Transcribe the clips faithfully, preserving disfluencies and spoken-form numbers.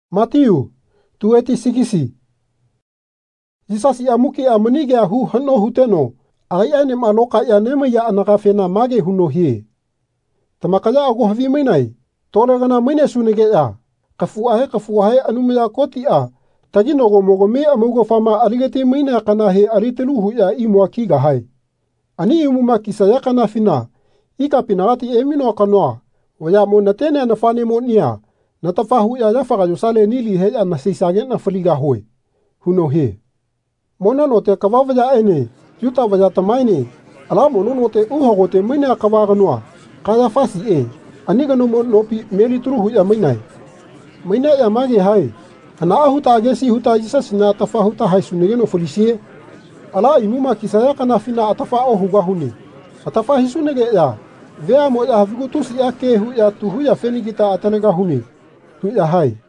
Matiu, tu eti sikisi. Jisas ia muki a menige a hu hano huteno. Ai ane maloka ia nema ya anaka fena mage huno hie. Tamakaya aku havi mainai. Tole gana maine sunege ya. Kafu ahe kafu ahe anumaya koti a. Tagino go mogo me amugo fama aligete maina kana he aliteluhu ya imua kiga hai. Ani imuma kisaya kana fina. Ika pinagati emino kanoa. Waya mo natene na fane mo nia. Natafahu ya yafaga yosale nili he ya nasisage na faliga hoi. Huno he. Mona no te kawawaya ene. Yuta waya tamaini. Ala mono no te uhago te maina kawaganua. Kaya fasi e. Aniga no mo nopi meli turuhu ya mainai. Maina ya mage hai. Hana ahuta agesi huta Jisas na atafa huta hai sunege no folisie. Ala imuma kisaya kana fina atafa o hugahuni. Atafa hisunege ya. Vea mo ya havigu tusi ya ke hu ya tuhu ya feni kita atanega huni. Hu ya hai.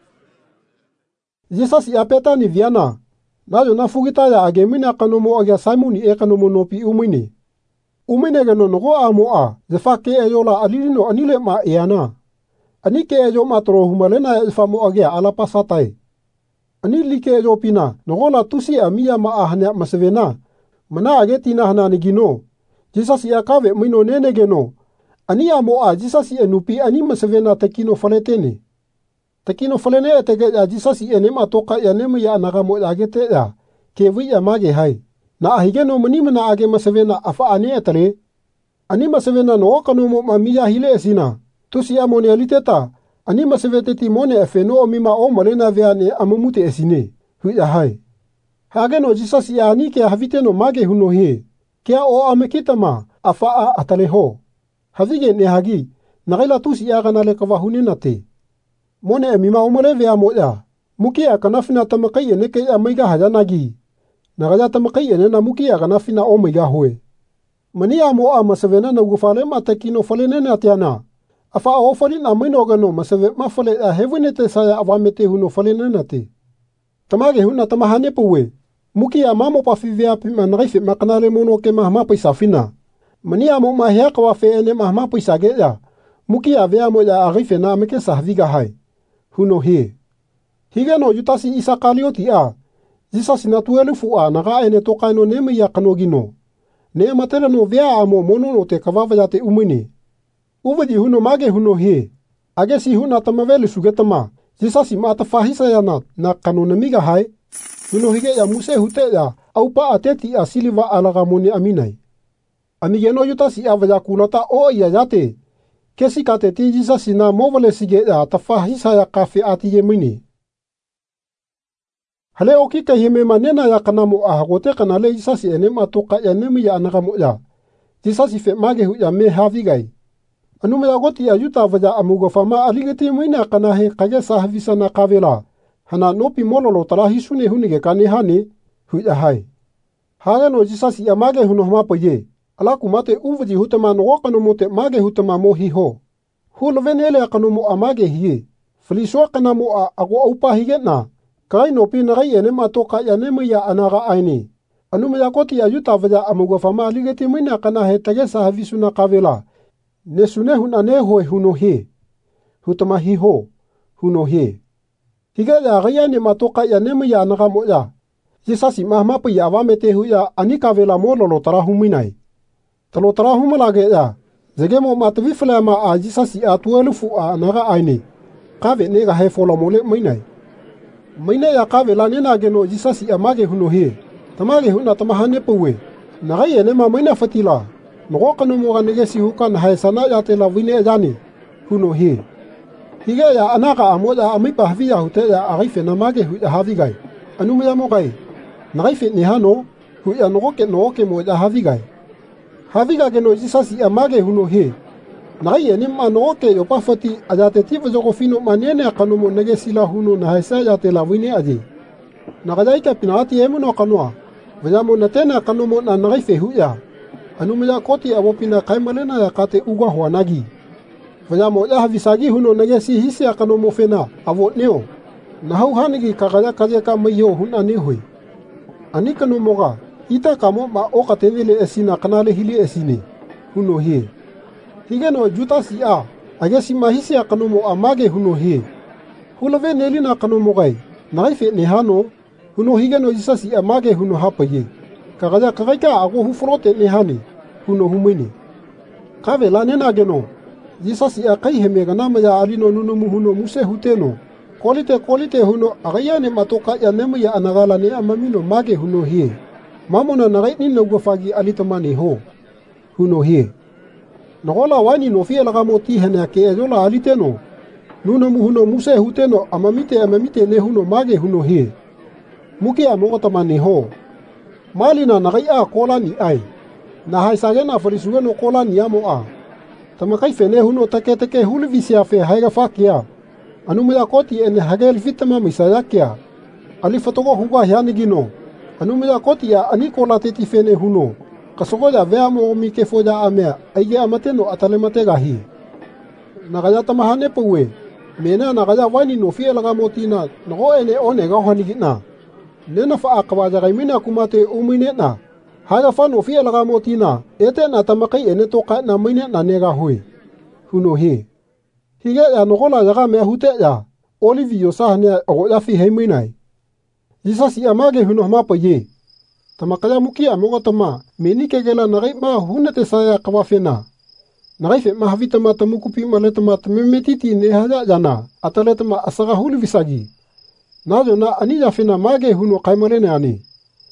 Jisas ya peta ni viana. Nayo na fugita ya agemina kanomo agya Simoni e kanomo nopi umini. Umine gano nogo amo a. Zefa ke eyola alilino anile ma eana. Ani ke eyo matro humalena ya ifamo agya alapasatai. Ani like eyo pina. Nogo la tusi amia ma ahanya masevena. Mana agetina hana nigino. Jisas ya kave mino nene geno. Ani amo a Jisas ya nupi ani masevena tekino faletene. Tekino falene etege ya Jisas ya nema toka ya nema ya anagamo ya agete ya. Kewi ya mage hai. Na ahigeno manimana age masevena afa ane etale. Ani masevena no kanomo mamia hile esina. Tusi amone aliteta. Ani maseveteti mone efeno omima o malena veane amamute esine. Hui ya hai. Hageno Jisas ya anike haviteno mage huno he. Kia o amekitama afa a atale ho. Havige ne hagi. Nagaila tusi ya ganale kawahune nate. Mone emima omole vea moya. Muki ya kanafina tamakai eneke ya maiga hajanagi. Nagaya tamakai enena muki ya kanafina o maiga hoe. Mani amo a masevena na ugufale matekino falenene atiana. Afa o fali na maino gano maseve mafale a hevenete saya awamete huno falenene te. Tamage huna tamahane puwe. Muki ya mamo pafivea pima naife makanale mono ke mahma paisafina. Mani amo mahea kawafe ene mahma paisage ya. Muki ya vea mo ya arife na ameke sahviga hai. Huno he. Higa no yutasi isa kalioti a. Jisas natuelu fu a naga ene toka eno neme ya kanogino. Ne matera no vea amo mono no te kawawaya te umini. Uvadi huno mage huno he. Agesi huna tamaveli sugetama. Jisas ima atafahisa ya na na kanonamiga hai. Huno hige ya muse hute ya. Aupa ateti a siliva alagamoni aminai. Amigeno yutasi a vaya kulata o iya yate. Kesi kate ti Jisas na movale sige ya atafahisa ya kafe ati ye mini. Hale oki ka hime manena ya kanamo ahagote kanale Jisas ene matoka ya nemi ya anagamo ya. Jisas fe mage hu ya me havigai. Anume ya goti ya yuta vaya amugo fama aligeti mwina kanahe kage sahavisa na kavela. Hana nopi mololo tarahi sune hunige kane hane hu ya hai. Haga no Jisas ya mage huno hamapo ye. Alaku mate uvaji hutama no kanomo te mage hutama mo hiho. Hulo venele kanomo amage hiye. Fliswa kanamo a ago aupa higena. Kai no pina gai ene matoka ya neme ya anaga aini. Anume ya koti ya yuta vaya amugo fama aligeti mwina kanahe tage sahavisu na kavela. Nesune huna nehoe huno he. Hutama hiho. Huno he. Higa ya gaya ne matoka ya neme ya anaga moya. Jisasi mahmapu ya awamete hu ya anika vela mololo tarahuminai. Talo tarahumalage ya. Zegemo matavifla ma a Jisasi atuelufu a anaga aini. Kave nega he fola mole mainai. Mainai ya kave la nena geno Jisasi amage huno he. Tamage huna tamahane puwe. Nagai ene ma maina fatila. Nogo kanu moga negesi hukan haesana ya te la wine ajani. Huno he. Higa ya anaka amoda amipa havia hute ya arife na mage hu ya havigai. Anume ya mogai. Nagaife ni hano hu ya nogoke nogoke mo ya havigai. Haviga geno Jisasi ya mage huno he. Nagai ene ma nogoke yopafati ajate tifu joko fino maniene kanu mo negesi la huno na haesa ya te la wine aji. Nagajaika pinati emu no kanua. Vajamo natena kanu mo na nagaife hu ya. Anume ya koti awopina kaimalena ya kate uga huanagi. Vajamo ya havisagi huno negesi hisi ya kanu mo fena avot neo. Na hau hanigi kagaya kaje ka mayo huna nehui. Ani kanu moga ita kamo ma oka tevele esina kanale hili esine. Huno he. Higeno juta si a. Agesi mahisi ya kanu mo amage huno he. Hulave nelina kano mogai. Nagai fe ne hano. Huno higeno jisasi amage huno hapaye. Kagaja kagaika ago hufrote ne hani. Huno humini. Kave la nena geno. Jisasi akai hemega namaya alino nunumu huno muse huteno. Kolite kolite huno agayane matoka ya nemu ya anagala ne amamino mage huno hie. Mamona nagai nina ugafagi alitamani ho. Huno hie. Nagola wani no fie laga moti hene ke ejola aliteno. Nunumu huno muse huteno amamite amamite ne huno mage huno hie. Muki amogatamani ho. Malina nagai a kola ni ai. Na haisagena farisugeno kola ni amo a. Tamakai fene huno take take hulivisia fe haiga fakia. Anumaya koti ene hagel fitama misayakia. Ali fatogo huga hianigino. Anumaya koti ya anikola teti fene huno. Kasogoja vea mo mike foja amea. Aige amateno atalemate gahi. Nagaya tamahane puwe. Mena nagaya wani no fie laga motina. Nago ene one gahanigina. Nena fa akawaja gaimina kumate umine na. Haga fa no fie laga motina. Ete na tamakai ene toka na mine na nega hui. Huno hi. Hige ya nogola yaga mea hute ya. Olivio sahane ago ya fi heiminai. Jisasi amage huno hamapa ye. Tamakaya muki amoga tama. Meni kegela nagai ma hunete saya kawafena. Nagai fe mahavita mata mukupi maleta mata memetiti ne haja jana. Ataleta ma asaga huli visagi. Najo na anija fena mage huno kaimalene ani.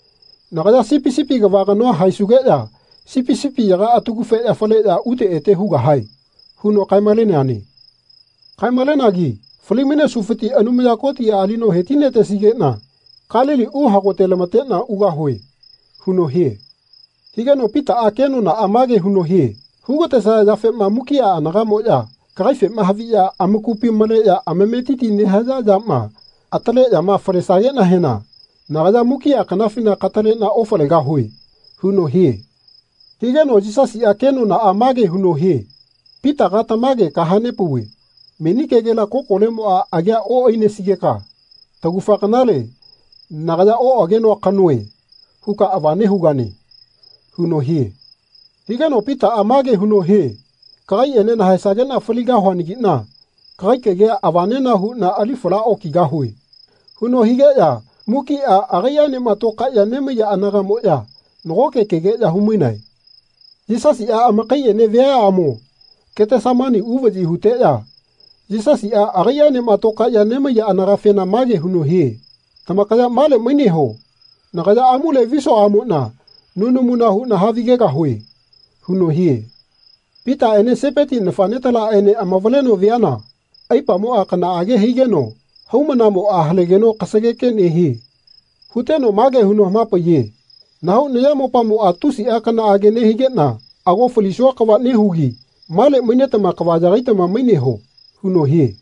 Nagaya sipi sipi gavaga noa haisuge ya. Sipi sipi yaga atukufe ya fale ya ute ete huga hai. Huno kaimalene ani. Kaimalene agi. Falimine sufiti anumaya koti ya alino hetine te sige na. Kalili uha kote lemate na uga hui. Huno hie. Higeno pita akeno na amage huno hie. Hugo te sa ya fe mamuki ya anagamo ya. Kagai fe mahavi ya amukupi male ya amemetiti ne haja jama. Atale ya ma farisage na hena. Nagaya muki ya kanafina katale na ofale ga hui. Huno hie. Higeno jisasi akeno na amage huno hie. Pita gata mage kahane puwe. Meni kegela kokolemo a agia o ine sigeka. Tagufa kanale. Nagaya o ageno kanue. Huka avane hugane. Huno hie. Higeno pita amage huno hie. Kagai ene na haisage na faliga huanigi na. Kagai kegea avane na hu na alifula oki ga hui. Huno hige ya. Muki a agaya ne matoka ya neme ya anagamo ya. Nogoke kege ya huminai. Jisasi a amakai ene vea amo. Kete samani uvaji hute ya. Jisasi a agaya ne matoka ya neme ya anagafena mage huno hie. Tamakaya male mini ho. Nagaya amule viso amo na. Nunu muna hu na havigega hui. Huno hie. Pita ene sepeti nefanetala ene amavaleno viana. Aipa mo akana age higeno. Haumana mo ahalegeno kasageke nehi. Huteno mage huno mapa ye. Nahau neyamo pa mo atusi akana age nehigena. Ago feliswa kawa nehugi. Male minetama kawajagaitama mineho. Huno hie.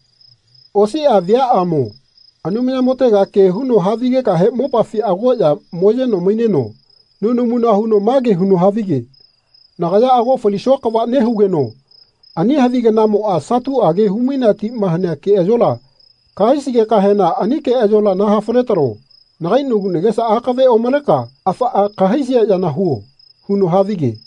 Osi a via amo. Anumia motega ke huno havige ka he mopa fi ago ya moje no mineno. Nunu muna huno mage huno havige. Nagaya ago feliswa kawa nehugeno. Ani havige namo a satu age huminati mahana ke ejola. Kaisige kahena anike ejola na hafuletaro. Nagai nugu negesa akave o maleka. Afa a kahaisia yana huo. Huno havige.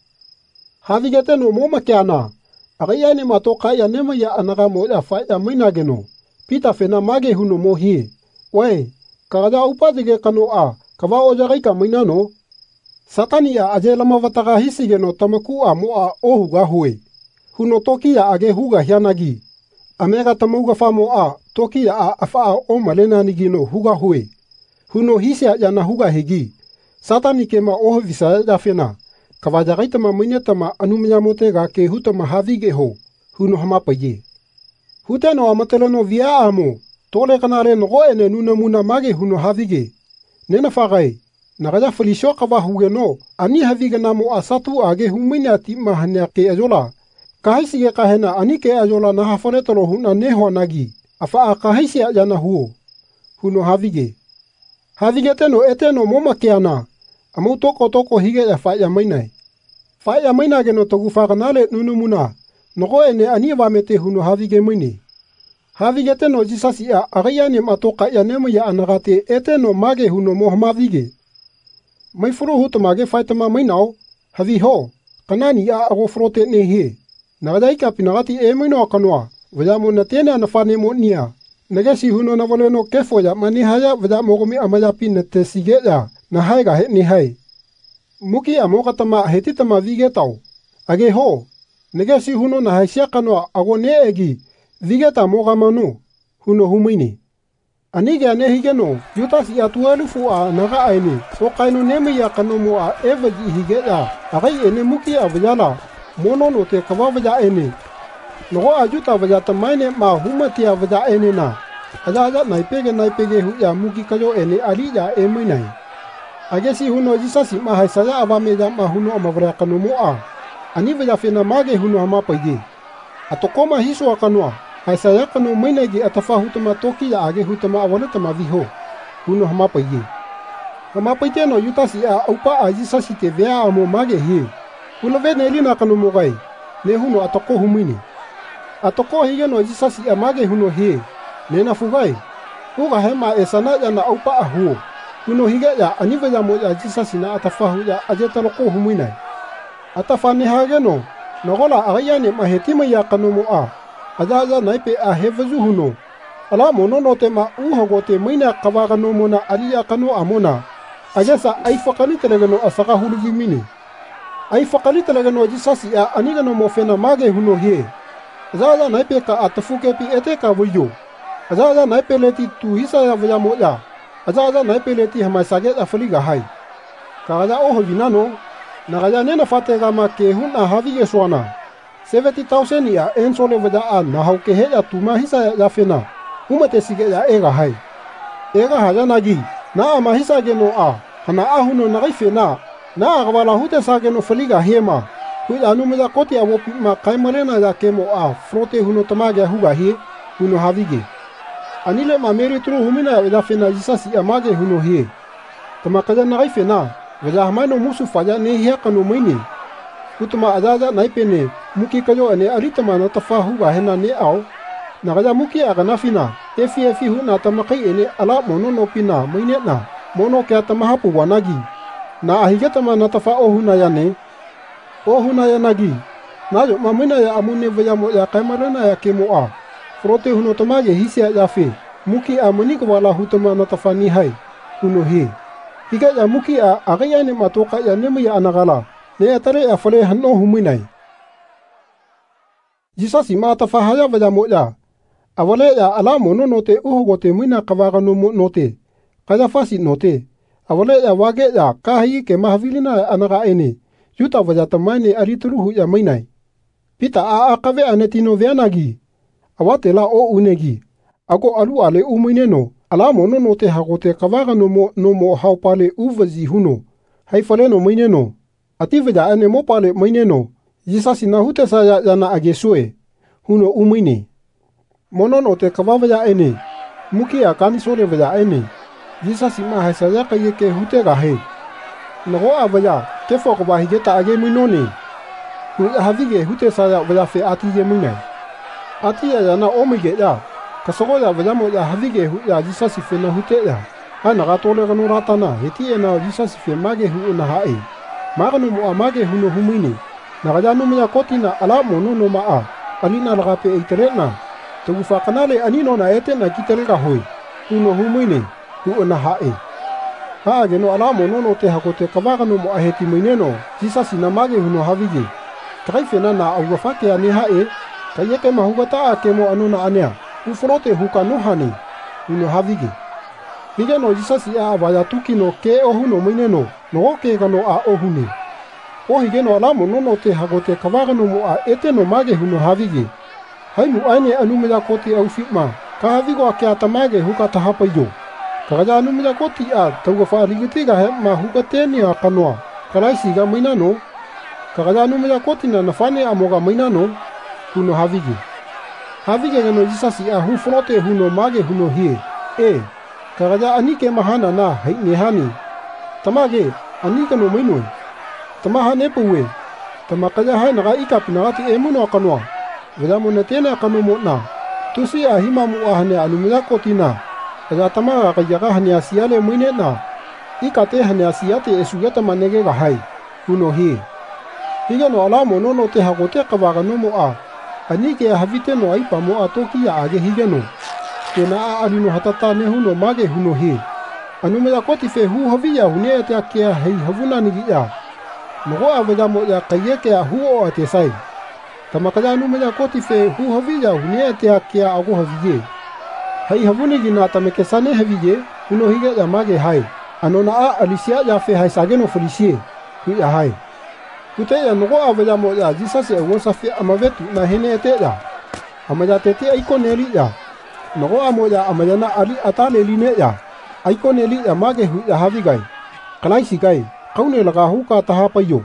Havige teno moma kiana. Agayane matoka ya nema ya anagamo ya fa ya minageno. Pita fena mage huno mo hie. Wai. Kagaya upadige kano a. Kawa ojagaika minano. Satani ya aje lama wataga hisigeno tamaku a mo a ohuga hui. Huno toki ya age huga hianagi. Amega tamuga famo a. Toki ya a afa a o malena nigino huga hui. Huno hisia ya na huga hegi. Satani kema oho visa ya fena. Kawajagaitama minetama anumia motega ke hutama havige ho. Huno hamapa ye. Huteno amateleno via amo. Tole kanare nogo ene nuna muna mage huno havige. Nena fagai. Nagaya feliswa kawa huge no. Ani havige namo asatu age huminati mahanya ke ajola. Kahaisige kahena ani ke ajola na hafaletalo huna neho nagi. Afa a kahaisia jana huo. Huno havige. Havige teno eteno moma keana. Amu toko toko hige ya fa ya mainai. Fa ya maina geno togu faganale nunu muna. Nogo ene ani wamete huno havige maini. Havige teno jisasi ya agayane matoka ya nemo ya anagate eteno mage huno mohamavige. Mai furu huto mage faitama mainao. Havi ho. Kanani ya ago frote ne he. Nagadaika pinagati e maino akanoa. Wajamo na tene anafane mo nia. Negesi huno na voleno kefo ya manihaya vada mogomi amaya pinete sige ya na hai ga he ni hai. Muki amoka tama heti tama vige tau. Age ho. Negesi huno na haisia kanoa ago ne egi vige ta moga manu. Huno humini. Anige ane higeno yutas ya tualufu a naga aini. So kainu nemi ya kanomo a evaji hige ya. Agai ene muki a vajala. Mono no te kawa vaja ene. Nogo ajuta vaja tamaine ma humatia vaja ene na. Aja aja naipege naipege hu ya muki kayo ene ali ya emu nai. Agesi huno jisasi ma haisaya abame ya ma huno amavra kanomo a. Ani vaja fena mage huno hama paige. Atokoma hiso akanoa. Haisaya kano mainegi atafa hutama toki ya age hutama awanatama viho. Huno hama paige. Hama paite no yutasi a aupa a jisasi te vea amo mage hie. Huno vene elina kanomo gai. Ne huno atoko humini. Atoko hige no jisasi a mage huno hie. Nena fugai. Uga hema esana ya na aupa a huo. Huno hige ya anive ya moja jisasi na atafa hu ya ajetaloko huminai. Atafa ni hageno. Nogola agayane mahetima ya kanomo a. Aja aja naipe a hevazu huno. Ala mono no te ma uhogo te maina kawaga no mona alia kano amona. Agesa ai fakali telegano asaka hulugi mini. Ai fakali telegano jisasi a anigano mofena mage huno hie. Aja aja naipe ka atafuke pi ete ka wuyo. Aja aja naipe leti tu hisa ya vaya moja. Aja aja naipe leti hamaisage ya faliga hai. Ka aja oho vinano. Nagaya nena fatega ma ke huna havige swana. seventy thousand ya ensole vada a na hauke he ya tuma hisa ya fena. Humate sige ya ega hai. Ega haja nagi. Na ama hisa geno a. Hana ahuno nagai fena. Na agwala hute sa geno faliga hema. Hui anu meda koti awopi ma kaimarena ya kemo a. Frote huno tamage huga hie. Huno havige. Anile ma meri turu humina ya fena jisasi ya mage huno hie. Tamakaja nagai fena. Vada hamano musu faja ne hia kanu maini. Kutuma ajaja naipene muki kayo ane aritama na tafa huga hena ne au. Nagaja muki aga nafina. Efi efi hu na tamakai ene ala mono no pina maine na. Mono ke atamahapu wanagi. Na ahigetama na tafa ohu na yane. Ohu na yanagi. Najo mamina ya amune vaya mo ya kaimarana ya kemo a. Frote huno tamage hisia ya fe. Muki a maniko wala hutama na tafa ni hai. Huno he. Higa ya muki a agayane matoka ya nemu ya anagala. Ne atare ya fale hano huminai. Jisasi ma tafahaya vaya moja. Awale ya ala mono note uhogote muina kawaga no note. Kaya fasi note. Awale ya wage ya kahi ke mahavilina ya anaga ene. Yuta vaya tamaine arituruhu ya mainai. Pita a akave anetino veanagi. Awate la o unegi. Ako alu ale umineno. Ala mono note hagote kawaga no mo no mo haupale uvazi huno. Haifale no maineno. Ativeda ane mopale maineno. Jisasi na hute saya yana agesue. Huno umine. Mono no te kawavaya ene. Muki a kanisore vaya ene. Jisasi ma haisaya kaye ke hute gahe. Nago avaya kefo kwa higeta age minone. Hui havige hute saya vaya fe ati ye minai. Ati ya yana omige ya. Kasogo ya vaya mo ya havige hu ya jisasi fe na hute ya. Ha naga tole gano ratana. Heti e na jisasi fe mage hu na hae. Magano mo amage huno humini. Nagaja no mea kotina ala mono no maa. Alina lagape eiterena. Tugufa kanale anino na ete na kitelga hoi. Huno humini. Huo na hae. Haa geno ala mono no te hakote kawaga no mo aheti maineno. Jisasi na mage huno havige. Kaifena na awafake ane hae. Kayeke mahugata ake mo anu na anea. Uforote huka no hani. Huno havige. Hige no jisasi a avaya tuki no ke ohuno maineno. No ke gano a ohune. Ohige no ala mono no te hagote kawaga no mo a ete no mage huno havige. Haimu aine anumeda koti au fitma. Ka havigo a ke atamage huka tahapaiyo. Kagaja anumeda koti a tauga whaarigitiga he ma huka teni a kanoa. Karaisi ga mainano. Kagaja anumeda koti na nafane a moga mainano. Huno havige. Havige gano jisasi a hu frote huno mage huno hie. E. Kagaja anike mahana na haine hani. Tamage anika no mainoi. Tamaha nepuwe. Tamakaja hai naga ikap nagati emuno akanoa. Veda mo netena akano mo na. Tusi a himamu ahane anumida kotina. Kaja tamaga kajaga hane asiale muine na. Ikate hane asiate esugeta manege ga hai. Huno hie. Higa no ala mo no no te hagote kawaga no mo a. Anike havite no aipa mo a toki ya age higa no. Tena a alino hatata ne huno mage huno he. Anumaya koti fe hu havia hune ate akea hei havuna nigia. Nogo a vaya mo ya kayeke a huo ate sai. Tamakaya anumaya koti fe hu havia hune ate akea ago havie. Hei havuni gina tameke sane havie huno higa ya mage hai. Anona a alisia ya fe hai sageno felicie. Hu ya hai. Kute ya nogo a vaya mo ya jisase e wosa fe amavetu na hene ete ya. Amaya tete aiko neli ya. Nogo a mo ya amayana ali atale line ya. Aiko neli ya mage hu ya havigai. Kalaisi gai. Kaune laga huka tahapayo.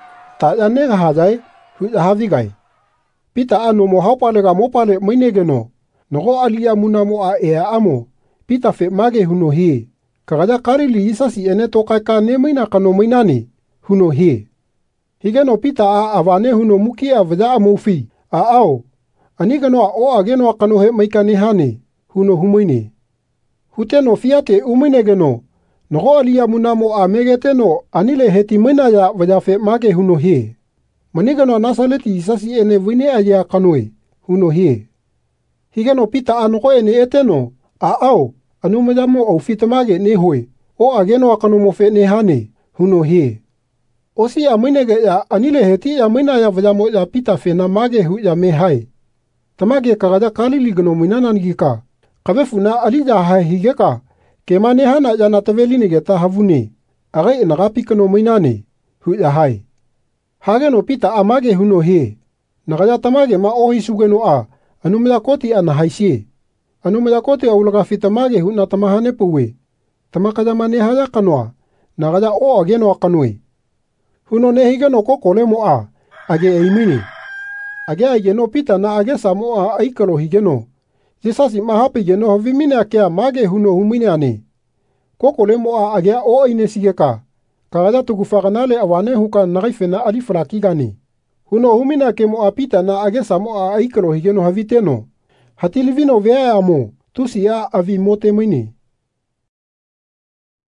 Ta ya nega hajai hu ya havigai. Pita ano mo haupale ga mopale mainegeno. Nogo alia muna mo a ea amo. Pita fe mage huno hie. Kagaya karili isasi ene tokai ka ne maina kano mainani. Huno hie. Higeno pita a avane huno muki a vaya amufi. A ao. Anigano a o ageno a kano he maika nehane. Huno humoine. Huteno fiate uminegeno. Nogo alia muna mo a megeteno anile heti maina ya vaya fe mage huno hie. Manigano nasaleti isasi ene vine aya kanoe. Huno hie. Higeno pita a nogo ene eteno. A ao. Anumajamo au fitamage ne hoe. O ageno a kano mo fe nehane. Huno hie. Osi a mainege ya anile heti ya maina ya vaya mo ya pita fe na mage hu ya me hai. Tamage kagaya kalili gano minana nigika. Kavefu na alija hai higeka. Kema nehana ya natavelini geta havune. Agai nagapi kano minane. Hu ya hai. Hageno pita a mage huno he. Nagaya tamage ma ohi sugeno a. Anumaya koti a nahaisi. Anumaya koti a ulaga fita mage hu na tamahane puwe. Tamakaya manehaya kanoa. Nagaya o ageno a kanoe. Huno nehigeno kokole mo a. Age eimini. Age ageno pita na age samo a aikalo higeno. Jisasi mahapi geno havimine akea mage huno humine ane. Kokole mo a age o aine sigeka. Kagaya tugufaganale awane huka nagaifena alifrakigani. Huno humine ake mo a pita na age samo a aikalo higeno haviteno. Hatilivino vea amo. Tusi a avi mote mini.